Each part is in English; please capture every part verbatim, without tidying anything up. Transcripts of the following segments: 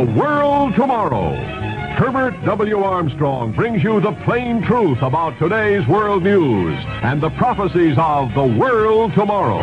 The World Tomorrow. Herbert W. Armstrong brings you the plain truth about today's world news and the prophecies of the world tomorrow.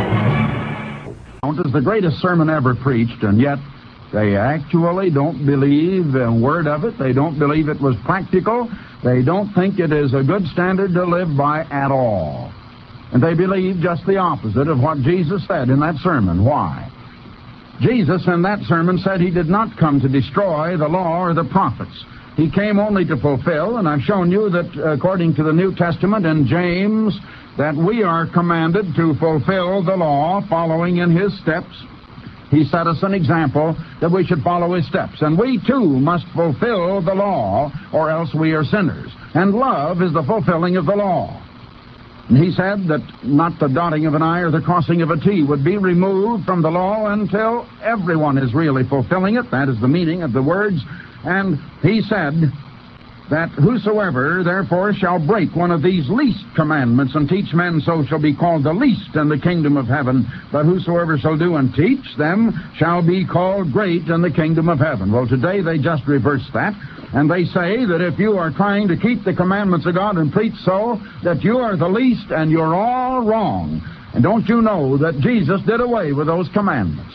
It is the greatest sermon ever preached, and yet they actually don't believe a word of it. They don't believe it was practical. They don't think it is a good standard to live by at all. And they believe just the opposite of what Jesus said in that sermon. Why? Jesus in that sermon said he did not come to destroy the law or the prophets. He came only to fulfill, and I've shown you that according to the New Testament in James, that we are commanded to fulfill the law following in his steps. He set us an example that we should follow his steps. And we too must fulfill the law, or else we are sinners. And love is the fulfilling of the law. And he said that not the dotting of an I or the crossing of a T would be removed from the law until everyone is really fulfilling it. That is the meaning of the words. And he said that whosoever therefore shall break one of these least commandments and teach men so shall be called the least in the kingdom of heaven. But whosoever shall do and teach them shall be called great in the kingdom of heaven. Well, today they just reverse that. And they say that if you are trying to keep the commandments of God and preach so, that you are the least and you're all wrong. And don't you know that Jesus did away with those commandments?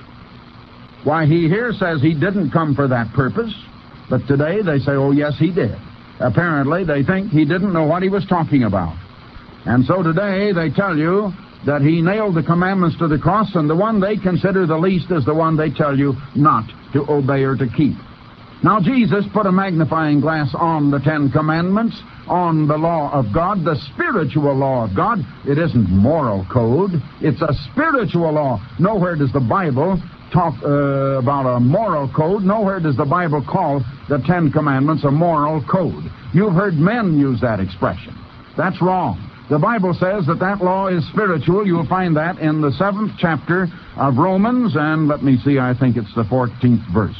Why, he here says he didn't come for that purpose, but today they say, oh, yes, he did. Apparently, they think he didn't know what he was talking about. And so today they tell you that he nailed the commandments to the cross, and the one they consider the least is the one they tell you not to obey or to keep. Now, Jesus put a magnifying glass on the Ten Commandments, on the law of God, the spiritual law of God. It isn't moral code. It's a spiritual law. Nowhere does the Bible talk uh, about a moral code. Nowhere does the Bible call the Ten Commandments a moral code. You've heard men use that expression. That's wrong. The Bible says that that law is spiritual. You'll find that in the seventh chapter of Romans, and let me see, I think it's the fourteenth verse.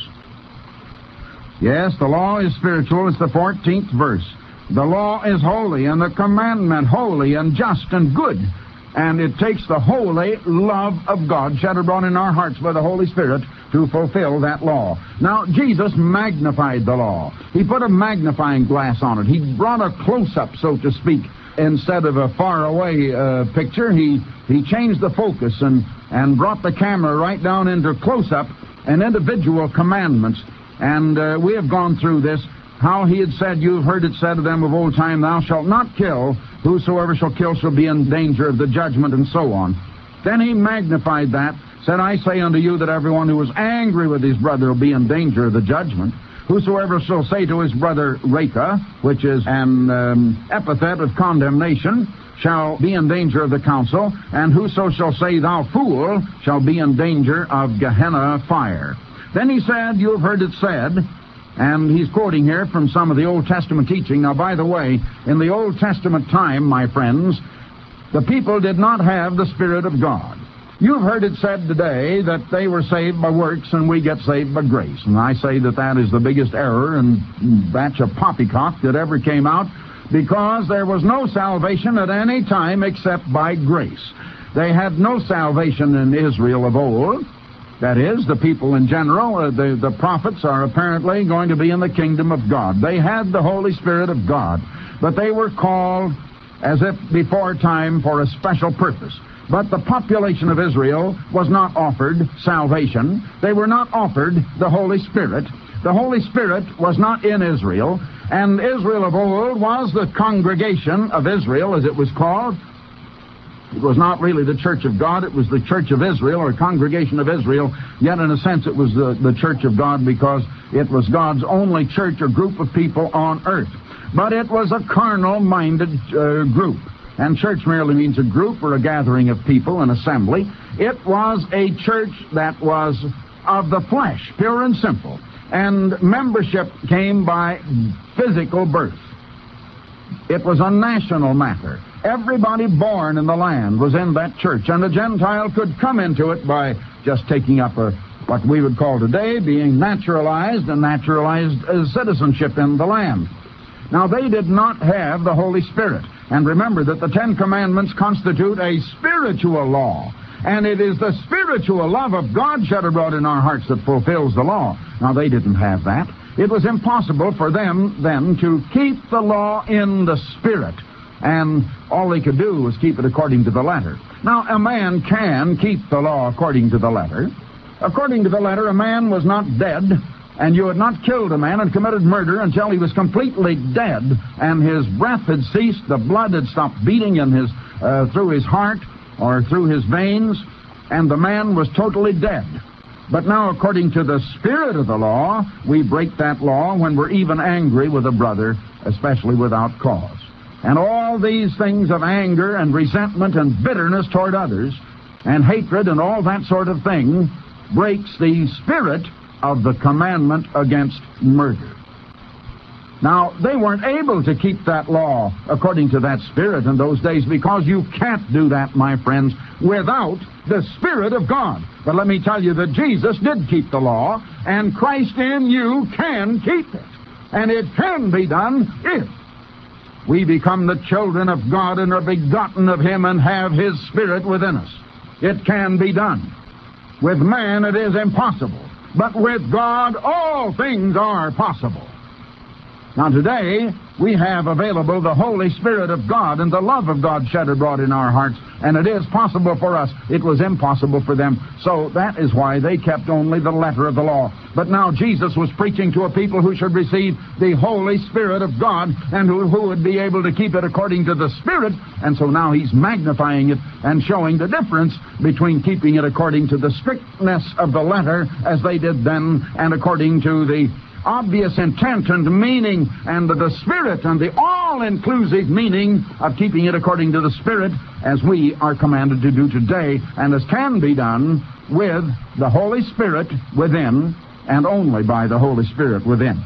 Yes, the law is spiritual. It's the fourteenth verse. The law is holy, and the commandment holy and just and good. And it takes the holy love of God shed abroad in our hearts by the Holy Spirit to fulfill that law. Now, Jesus magnified the law. He put a magnifying glass on it. He brought a close-up, so to speak. Instead of a far-away uh, picture, he, he changed the focus and, and brought the camera right down into close-up and individual commandments. And uh, we have gone through this, how he had said, you've heard it said of them of old time, thou shalt not kill, whosoever shall kill shall be in danger of the judgment, and so on. Then he magnified that, said, I say unto you that everyone who is angry with his brother will be in danger of the judgment. Whosoever shall say to his brother Reka, which is an um, epithet of condemnation, shall be in danger of the council, and whoso shall say thou fool shall be in danger of Gehenna fire. Then he said, you have heard it said, and he's quoting here from some of the Old Testament teaching. Now, by the way, in the Old Testament time, my friends, the people did not have the Spirit of God. You've heard it said today that they were saved by works and we get saved by grace. And I say that that is the biggest error and batch of poppycock that ever came out, because there was no salvation at any time except by grace. They had no salvation in Israel of old. That is, the people in general, uh, the, the prophets are apparently going to be in the kingdom of God. They had the Holy Spirit of God, but they were called as if before time for a special purpose. But the population of Israel was not offered salvation. They were not offered the Holy Spirit. The Holy Spirit was not in Israel, and Israel of old was the congregation of Israel, as it was called. It was not really the church of God. It was the church of Israel, or congregation of Israel. Yet, in a sense, it was the, the church of God, because it was God's only church or group of people on earth. But it was a carnal-minded uh, group. And church merely means a group or a gathering of people, an assembly. It was a church that was of the flesh, pure and simple. And membership came by physical birth. It was a national matter. Everybody born in the land was in that church, and a Gentile could come into it by just taking up a, what we would call today, being naturalized, and naturalized as citizenship in the land. Now, they did not have the Holy Spirit. And remember that the Ten Commandments constitute a spiritual law. And it is the spiritual love of God shed abroad in our hearts that fulfills the law. Now, they didn't have that. It was impossible for them then to keep the law in the Spirit. And all they could do was keep it according to the letter. Now, a man can keep the law according to the letter. According to the letter, a man was not dead, and you had not killed a man and committed murder until he was completely dead, and his breath had ceased, the blood had stopped beating in his uh, through his heart or through his veins, and the man was totally dead. But now, according to the spirit of the law, we break that law when we're even angry with a brother, especially without cause. And all these things of anger and resentment and bitterness toward others and hatred and all that sort of thing breaks the spirit of the commandment against murder. Now, they weren't able to keep that law according to that spirit in those days, because you can't do that, my friends, without the Spirit of God. But let me tell you that Jesus did keep the law, and Christ in you can keep it. And it can be done if we become the children of God and are begotten of Him and have His Spirit within us. It can be done. With man it is impossible, but with God all things are possible. Now today, we have available the Holy Spirit of God and the love of God shed abroad in our hearts, and it is possible for us. It was impossible for them. So that is why they kept only the letter of the law. But now Jesus was preaching to a people who should receive the Holy Spirit of God, and who, who would be able to keep it according to the Spirit. And so now He's magnifying it and showing the difference between keeping it according to the strictness of the letter, as they did then, and according to the obvious intent and meaning and the, the Spirit and the all-inclusive meaning of keeping it according to the Spirit, as we are commanded to do today, and as can be done with the Holy Spirit within, and only by the Holy Spirit within.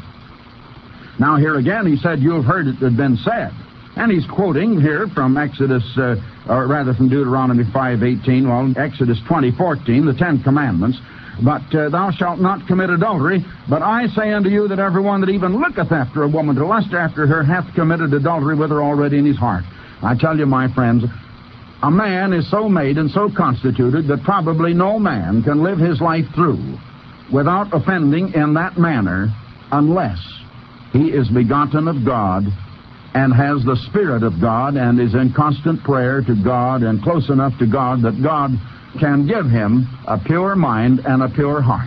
Now here again he said, you have heard it had been said. And he's quoting here from Exodus, uh, or rather from Deuteronomy five eighteen, well, Exodus twenty fourteen, the Ten Commandments. But uh, thou shalt not commit adultery. But I say unto you that everyone that even looketh after a woman to lust after her hath committed adultery with her already in his heart. I tell you, my friends, a man is so made and so constituted that probably no man can live his life through without offending in that manner, unless he is begotten of God and has the Spirit of God and is in constant prayer to God and close enough to God that God can give him a pure mind and a pure heart.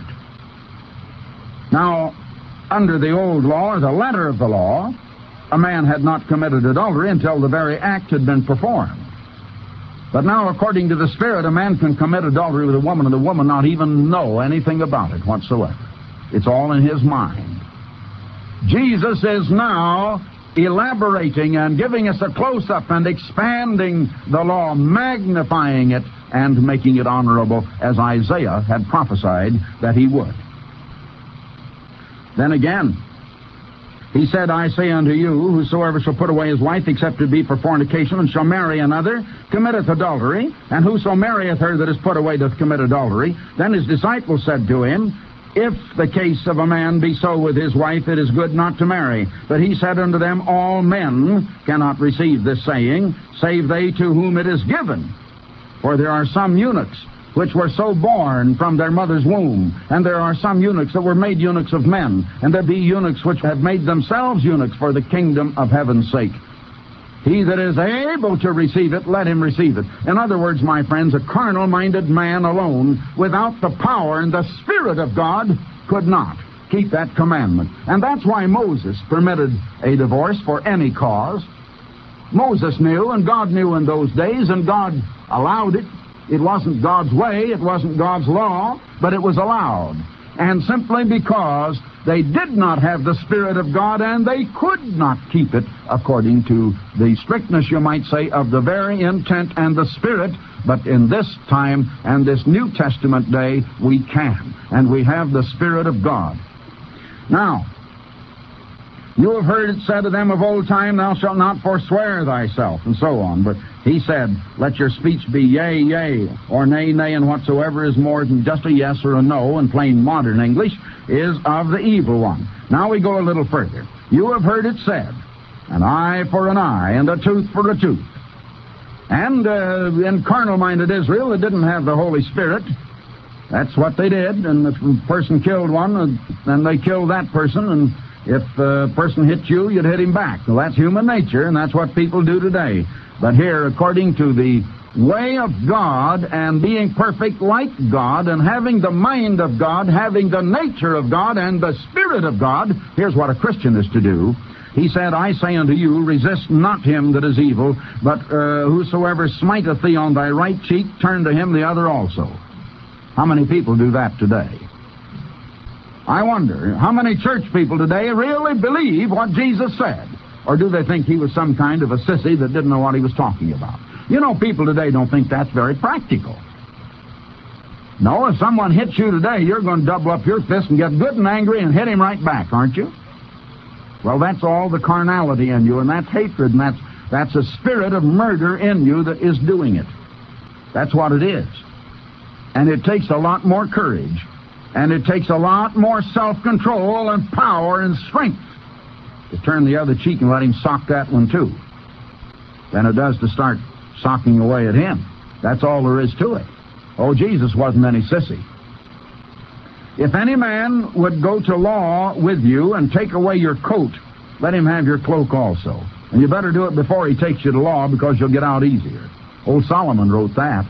Now, under the old law, or the letter of the law, a man had not committed adultery until the very act had been performed. But now, according to the Spirit, a man can commit adultery with a woman and the woman not even know anything about it whatsoever. It's all in his mind. Jesus is now elaborating and giving us a close-up and expanding the law, magnifying it and making it honorable, as Isaiah had prophesied that he would. Then again, he said, I say unto you, whosoever shall put away his wife, except it be for fornication, and shall marry another, committeth adultery. And whoso marrieth her that is put away doth commit adultery. Then his disciples said to him, if the case of a man be so with his wife, it is good not to marry. But he said unto them, all men cannot receive this saying, save they to whom it is given. For there are some eunuchs which were so born from their mother's womb, and there are some eunuchs that were made eunuchs of men, and there be eunuchs which have made themselves eunuchs for the kingdom of heaven's sake. He that is able to receive it, let him receive it. In other words, my friends, a carnal-minded man alone, without the power and the Spirit of God, could not keep that commandment. And that's why Moses permitted a divorce for any cause. Moses knew, and God knew in those days, and God allowed it. It wasn't God's way, it wasn't God's law, but it was allowed. And simply because they did not have the Spirit of God, and they could not keep it according to the strictness, you might say, of the very intent and the Spirit. But in this time and this New Testament day, we can, and we have the Spirit of God. Now, you have heard it said to them of old time, thou shalt not forswear thyself, and so on. But he said, let your speech be yea, yea, or nay, nay, and whatsoever is more than just a yes or a no, in plain modern English, is of the evil one. Now we go a little further. You have heard it said, an eye for an eye, and a tooth for a tooth. And uh, in carnal-minded Israel, they didn't have the Holy Spirit. That's what they did. And if a person killed one, then they killed that person. And if a person hit you, you'd hit him back. Well, that's human nature, and that's what people do today. But here, according to the way of God and being perfect like God and having the mind of God, having the nature of God and the Spirit of God, here's what a Christian is to do. He said, I say unto you, resist not him that is evil, but uh, whosoever smiteth thee on thy right cheek, turn to him the other also. How many people do that today? I wonder, how many church people today really believe what Jesus said? Or do they think he was some kind of a sissy that didn't know what he was talking about? You know, people today don't think that's very practical. No, if someone hits you today, you're going to double up your fist and get good and angry and hit him right back, aren't you? Well, that's all the carnality in you, and that's hatred, and that's, that's a spirit of murder in you that is doing it. That's what it is. And it takes a lot more courage, and it takes a lot more self-control and power and strength to turn the other cheek and let him sock that one too than it does to start socking away at him. That's all there is to it. Oh, Jesus wasn't any sissy. If any man would go to law with you and take away your coat, let him have your cloak also. And you better do it before he takes you to law, because you'll get out easier. Old Solomon wrote that.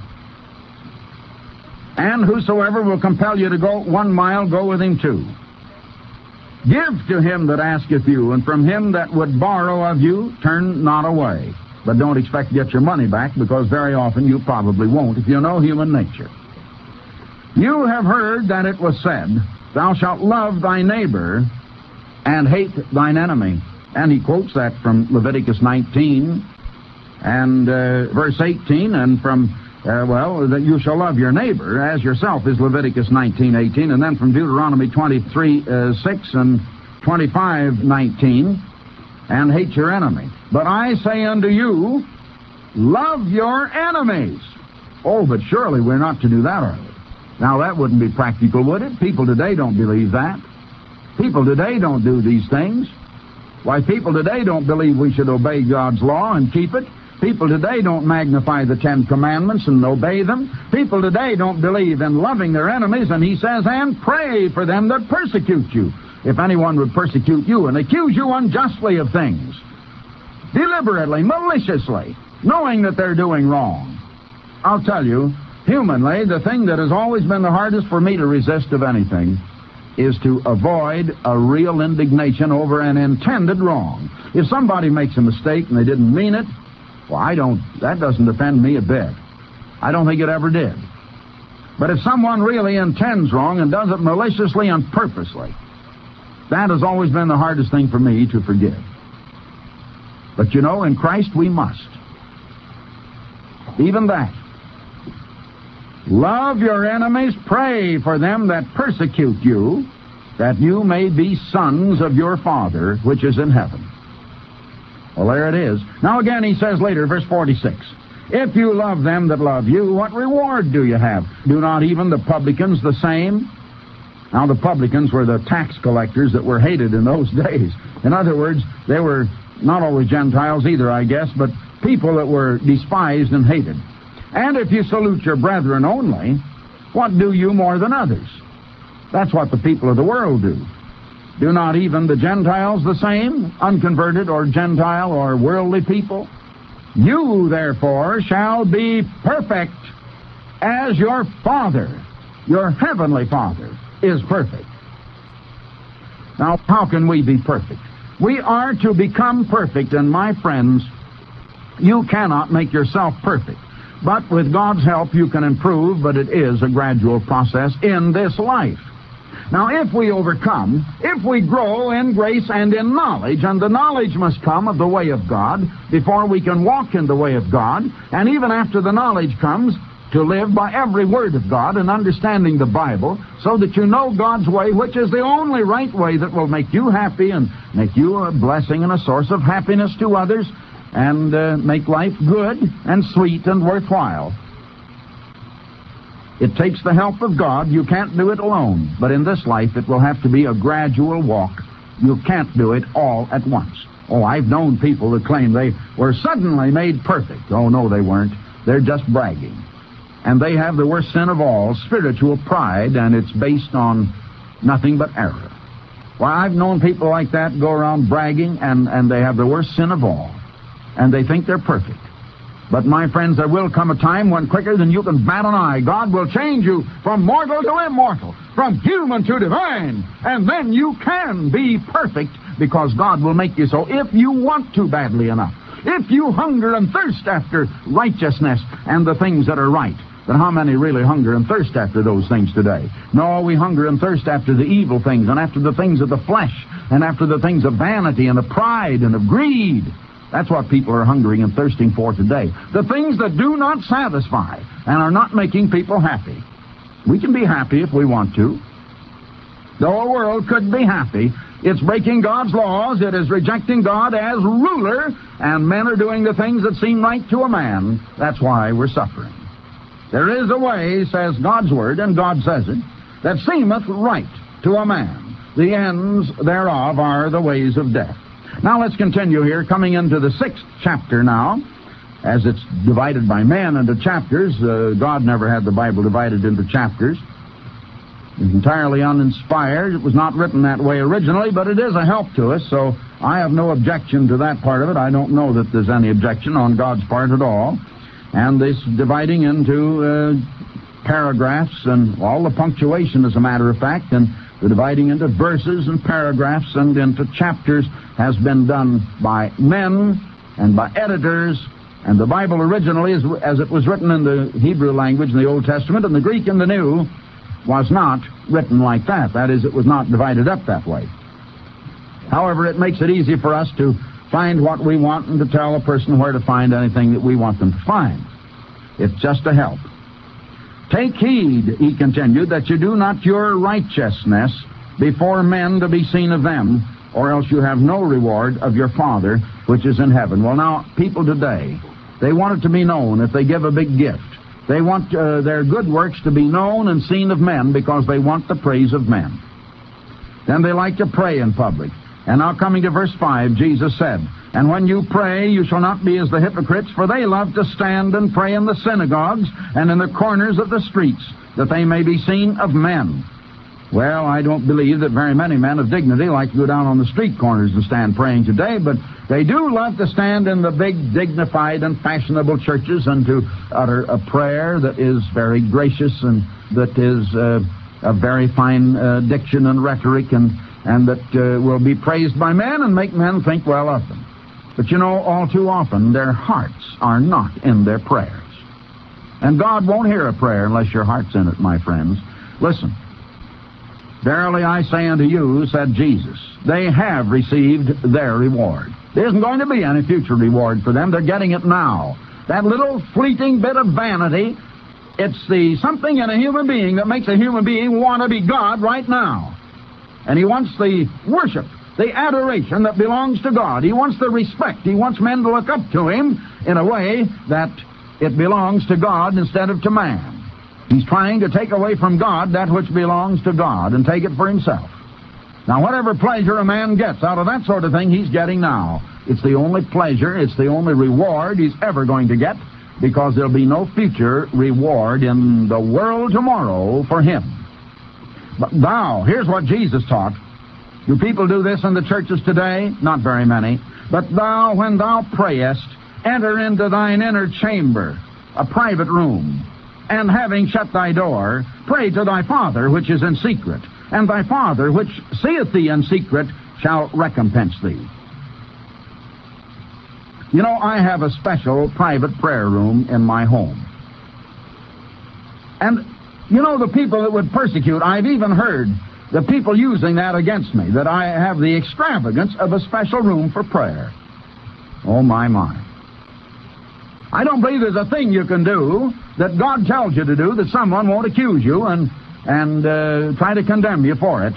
And whosoever will compel you to go one mile, go with him two. Give to him that asketh you, and from him that would borrow of you, turn not away. But don't expect to get your money back, because very often you probably won't if you know human nature. You have heard that it was said, thou shalt love thy neighbor and hate thine enemy. And he quotes that from Leviticus nineteen and uh, verse eighteen, and from, uh, well, that you shall love your neighbor as yourself is Leviticus nineteen eighteen, and then from Deuteronomy twenty-three six and twenty-five nineteen, and hate your enemy. But I say unto you, love your enemies. Oh, but surely we're not to do that, are we? Now, that wouldn't be practical, would it? People today don't believe that. People today don't do these things. Why, people today don't believe we should obey God's law and keep it. People today don't magnify the Ten Commandments and obey them. People today don't believe in loving their enemies, and he says, and pray for them that persecute you. If anyone would persecute you and accuse you unjustly of things, deliberately, maliciously, knowing that they're doing wrong. I'll tell you, humanly, the thing that has always been the hardest for me to resist of anything is to avoid a real indignation over an intended wrong. If somebody makes a mistake and they didn't mean it, well, I don't, that doesn't offend me a bit. I don't think it ever did. But if someone really intends wrong and does it maliciously and purposely, that has always been the hardest thing for me to forgive. But you know, in Christ we must. Even that. Love your enemies, pray for them that persecute you, that you may be sons of your Father which is in heaven. Well, there it is. Now again he says later, verse forty-six, if you love them that love you, what reward do you have? Do not even the publicans the same? Now the publicans were the tax collectors that were hated in those days. In other words, they were not always Gentiles either, I guess, but people that were despised and hated. And if you salute your brethren only, what do you more than others? That's what the people of the world do. Do not even the Gentiles the same, unconverted or Gentile or worldly people? You, therefore, shall be perfect as your Father, your heavenly Father, is perfect. Now, how can we be perfect? We are to become perfect, and my friends, you cannot make yourself perfect. But with God's help, you can improve, but it is a gradual process in this life. Now, if we overcome, if we grow in grace and in knowledge, and the knowledge must come of the way of God before we can walk in the way of God, and even after the knowledge comes, to live by every word of God and understanding the Bible so that you know God's way, which is the only right way that will make you happy and make you a blessing and a source of happiness to others and uh, make life good and sweet and worthwhile. It takes the help of God. You can't do it alone. But in this life, it will have to be a gradual walk. You can't do it all at once. Oh, I've known people that claim they were suddenly made perfect. Oh, no, they weren't. They're just bragging. And they have the worst sin of all, spiritual pride, and it's based on nothing but error. Well, I've known people like that go around bragging, and, and they have the worst sin of all. And they think they're perfect. But, my friends, there will come a time when quicker than you can bat an eye, God will change you from mortal to immortal, from human to divine, and then you can be perfect because God will make you so if you want to badly enough. If you hunger and thirst after righteousness and the things that are right. But how many really hunger and thirst after those things today? No, we hunger and thirst after the evil things and after the things of the flesh and after the things of vanity and of pride and of greed. That's what people are hungering and thirsting for today. The things that do not satisfy and are not making people happy. We can be happy if we want to. The whole world could be happy. It's breaking God's laws. It is rejecting God as ruler, and men are doing the things that seem right to a man. That's why we're suffering. There is a way, says God's Word, and God says it, that seemeth right to a man. The ends thereof are the ways of death. Now let's continue here, coming into the sixth chapter now. As it's divided by man into chapters, uh, God never had the Bible divided into chapters. It's entirely uninspired. It was not written that way originally, but it is a help to us, so I have no objection to that part of it. I don't know that there's any objection on God's part at all. And this dividing into uh, paragraphs and all the punctuation, as a matter of fact, and the dividing into verses and paragraphs and into chapters has been done by men and by editors. And the Bible originally, as, as it was written in the Hebrew language in the Old Testament and the Greek in the New, was not written like that. That is, it was not divided up that way. However, it makes it easy for us to find what we want and to tell a person where to find anything that we want them to find. It's just a help. Take heed, he continued, that you do not your righteousness before men to be seen of them, or else you have no reward of your Father which is in heaven. Well, now, people today, they want it to be known if they give a big gift. They want uh, their good works to be known and seen of men because they want the praise of men. Then they like to pray in public. And now coming to verse five, Jesus said, And when you pray, you shall not be as the hypocrites, for they love to stand and pray in the synagogues and in the corners of the streets, that they may be seen of men. Well, I don't believe that very many men of dignity like to go down on the street corners and stand praying today, but they do love to stand in the big, dignified, and fashionable churches and to utter a prayer that is very gracious and that is uh, a very fine uh, diction and rhetoric and, and that uh, will be praised by men and make men think well of them. But you know, all too often, their hearts are not in their prayers. And God won't hear a prayer unless your heart's in it, my friends. Listen. Verily I say unto you, said Jesus, they have received their reward. There isn't going to be any future reward for them. They're getting it now. That little fleeting bit of vanity, it's the something in a human being that makes a human being want to be God right now. And he wants the worship, the adoration that belongs to God. He wants the respect. He wants men to look up to him in a way that it belongs to God instead of to man. He's trying to take away from God that which belongs to God and take it for himself. Now, whatever pleasure a man gets out of that sort of thing, he's getting now. It's the only pleasure, it's the only reward he's ever going to get, because there'll be no future reward in the world tomorrow for him. But thou, here's what Jesus taught. Do people do this in the churches today? Not very many. But thou, when thou prayest, enter into thine inner chamber, a private room, and having shut thy door, pray to thy Father which is in secret, and thy Father which seeth thee in secret shall recompense thee. You know, I have a special private prayer room in my home. And, you know, the people that would persecute, I've even heard the people using that against me, that I have the extravagance of a special room for prayer. Oh, my, my. I don't believe there's a thing you can do that God tells you to do that someone won't accuse you and, and uh, try to condemn you for it.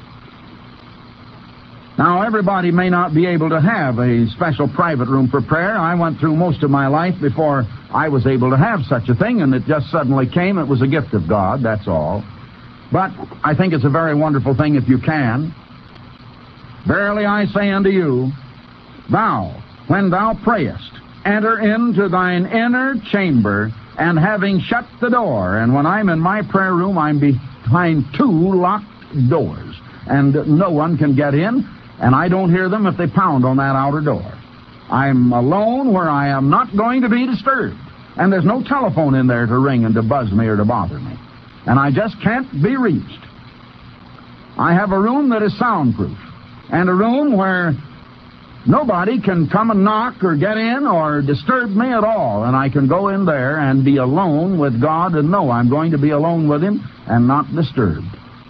Now, everybody may not be able to have a special private room for prayer. I went through most of my life before I was able to have such a thing, and it just suddenly came. It was a gift of God, that's all. But I think it's a very wonderful thing if you can. Verily I say unto you, Thou, when thou prayest, enter into thine inner chamber, and having shut the door, and when I'm in my prayer room, I'm behind two locked doors, and no one can get in, and I don't hear them if they pound on that outer door. I'm alone where I am not going to be disturbed, and there's no telephone in there to ring and to buzz me or to bother me, and I just can't be reached. I have a room that is soundproof, and a room where nobody can come and knock or get in or disturb me at all, and I can go in there and be alone with God and know I'm going to be alone with Him and not disturbed.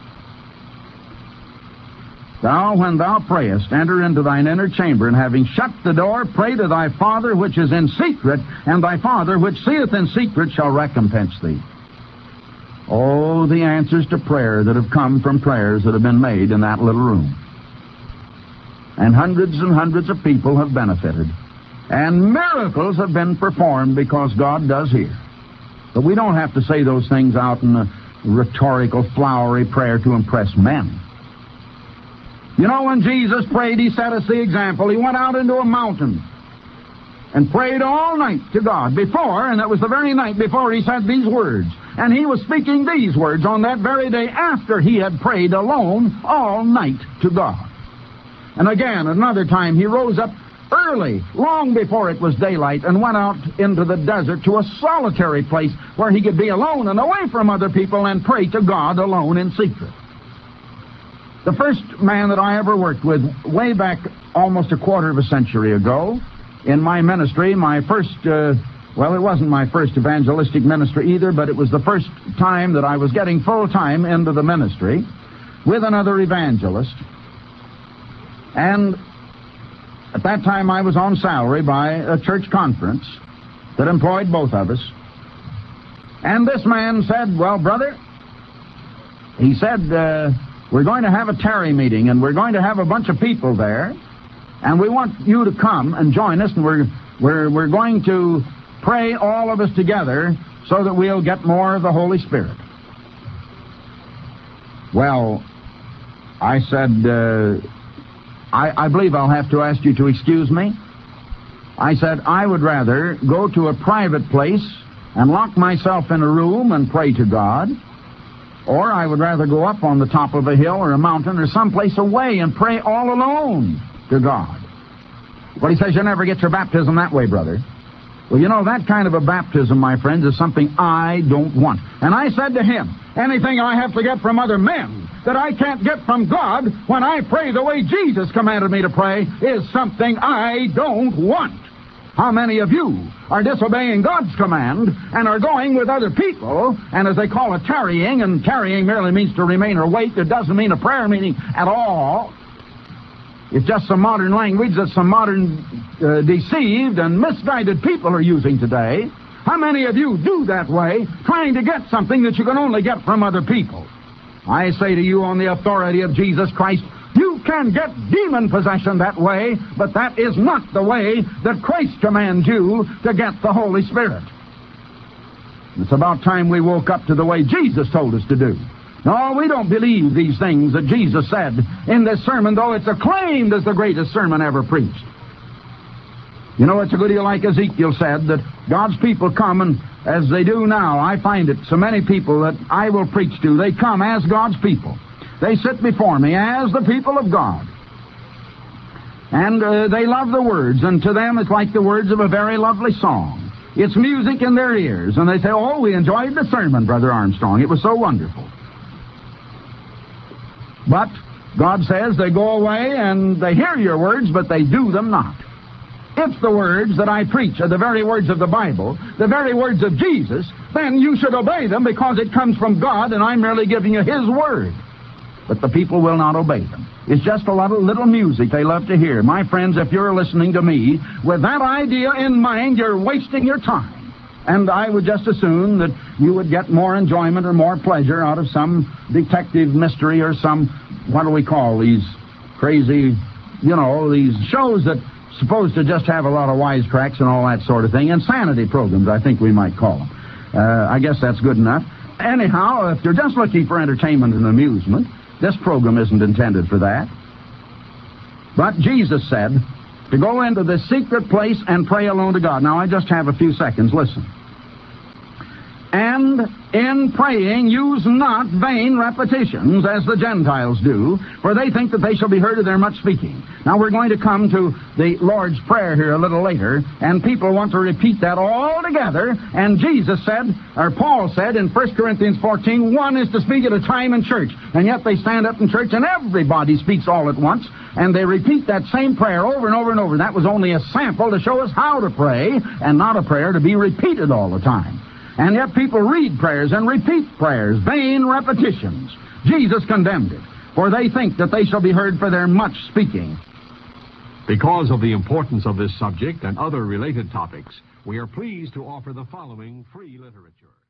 Thou, when thou prayest, enter into thine inner chamber, and having shut the door, pray to thy Father which is in secret, and thy Father which seeth in secret shall recompense thee. Oh, the answers to prayer that have come from prayers that have been made in that little room. And hundreds and hundreds of people have benefited. And miracles have been performed because God does hear. But we don't have to say those things out in a rhetorical, flowery prayer to impress men. You know, when Jesus prayed, He set us the example. He went out into a mountain and prayed all night to God before, and that was the very night before He said these words. And He was speaking these words on that very day after He had prayed alone all night to God. And again, another time, He rose up early, long before it was daylight, and went out into the desert to a solitary place where He could be alone and away from other people and pray to God alone in secret. The first man that I ever worked with, way back almost a quarter of a century ago, in my ministry, my first, uh, well, it wasn't my first evangelistic ministry either, but it was the first time that I was getting full-time into the ministry with another evangelist. And at that time I was on salary by a church conference that employed both of us. And this man said, well, brother, he said, uh, we're going to have a tarry meeting, and we're going to have a bunch of people there, and we want you to come and join us, and we're, we're, we're going to pray all of us together so that we'll get more of the Holy Spirit. Well, I said, uh, I, I believe I'll have to ask you to excuse me. I said, I would rather go to a private place and lock myself in a room and pray to God, or I would rather go up on the top of a hill or a mountain or someplace away and pray all alone to God. Well, he says, you'll never get your baptism that way, brother. Well, you know, that kind of a baptism, my friends, is something I don't want. And I said to him, anything I have to get from other men that I can't get from God when I pray the way Jesus commanded me to pray is something I don't want. How many of you are disobeying God's command and are going with other people, and as they call it, tarrying, and tarrying merely means to remain or wait. It doesn't mean a prayer meeting at all. It's just some modern language that some modern uh, deceived and misguided people are using today. How many of you do that way, trying to get something that you can only get from other people? I say to you on the authority of Jesus Christ, you can get demon possession that way, but that is not the way that Christ commands you to get the Holy Spirit. It's about time we woke up to the way Jesus told us to do. No, we don't believe these things that Jesus said in this sermon, though it's acclaimed as the greatest sermon ever preached. You know, it's a good deal like Ezekiel said, that God's people come, and as they do now, I find it, so many people that I will preach to, they come as God's people. They sit before me as the people of God. And uh, they love the words, and to them it's like the words of a very lovely song. It's music in their ears, and they say, oh, we enjoyed the sermon, Brother Armstrong. It was so wonderful. But God says they go away and they hear your words, but they do them not. If the words that I preach are the very words of the Bible, the very words of Jesus, then you should obey them because it comes from God and I'm merely giving you His word. But the people will not obey them. It's just a little, little music they love to hear. My friends, if you're listening to me with that idea in mind, you're wasting your time. And I would just assume that you would get more enjoyment or more pleasure out of some detective mystery or some, what do we call these crazy, you know, these shows that supposed to just have a lot of wisecracks and all that sort of thing. Insanity programs, I think we might call them. Uh, I guess that's good enough. Anyhow, if you're just looking for entertainment and amusement, this program isn't intended for that. But Jesus said, to go into the secret place and pray alone to God. Now, I just have a few seconds. Listen. And in praying, use not vain repetitions, as the Gentiles do, for they think that they shall be heard of their much speaking. Now, we're going to come to the Lord's Prayer here a little later, and people want to repeat that all together. And Jesus said, or Paul said in First Corinthians fourteen, one is to speak at a time in church. And yet they stand up in church and everybody speaks all at once, and they repeat that same prayer over and over and over. That was only a sample to show us how to pray, and not a prayer to be repeated all the time. And yet people read prayers and repeat prayers, vain repetitions. Jesus condemned it, for they think that they shall be heard for their much speaking. Because of the importance of this subject and other related topics, we are pleased to offer the following free literature.